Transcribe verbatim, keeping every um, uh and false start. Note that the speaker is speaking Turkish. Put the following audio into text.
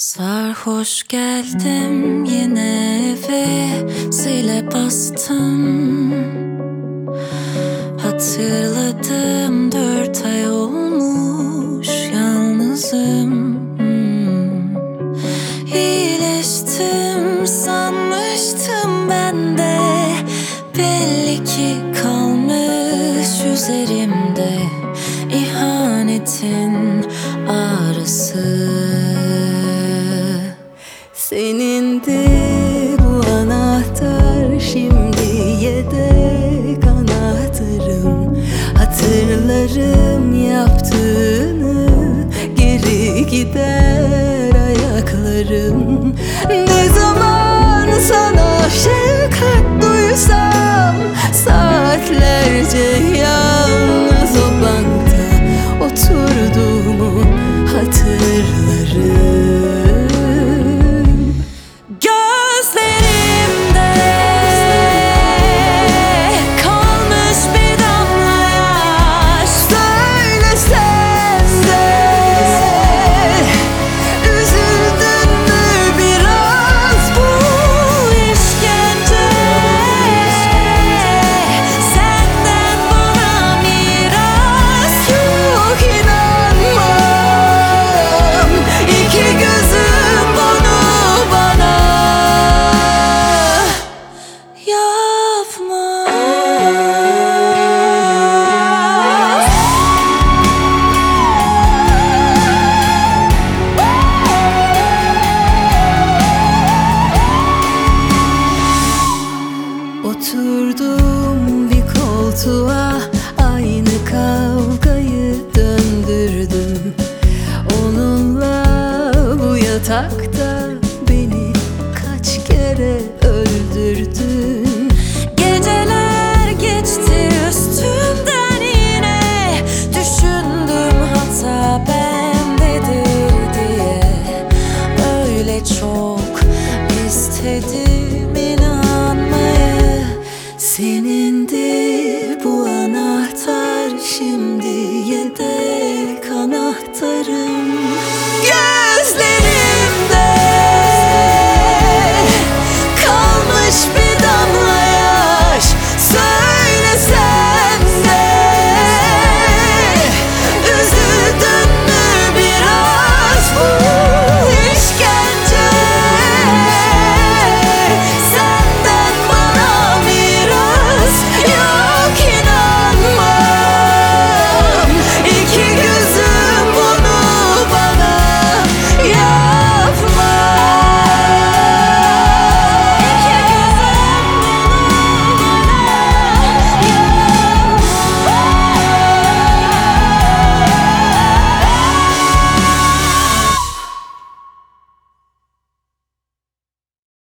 Sarhoş geldim yine eve, zile bastım. Hatırladım, dört ay olmuş yalnızım. hmm. İyileştim sanmıştım ben de, belli ki kalmış üzerimde ihanetin ağrısı. Senindi bu anahtar, şimdi yedek anahtarım. Hatırlarım yaptığını, geri gider ayaklarım. Ne zaman sana şefkat duysam, saatlerce yalnız o bankta oturduğumu hatırlarım. Oturdum bir koltuğa, aynı kavgayı döndürdüm. Onunla bu yatakta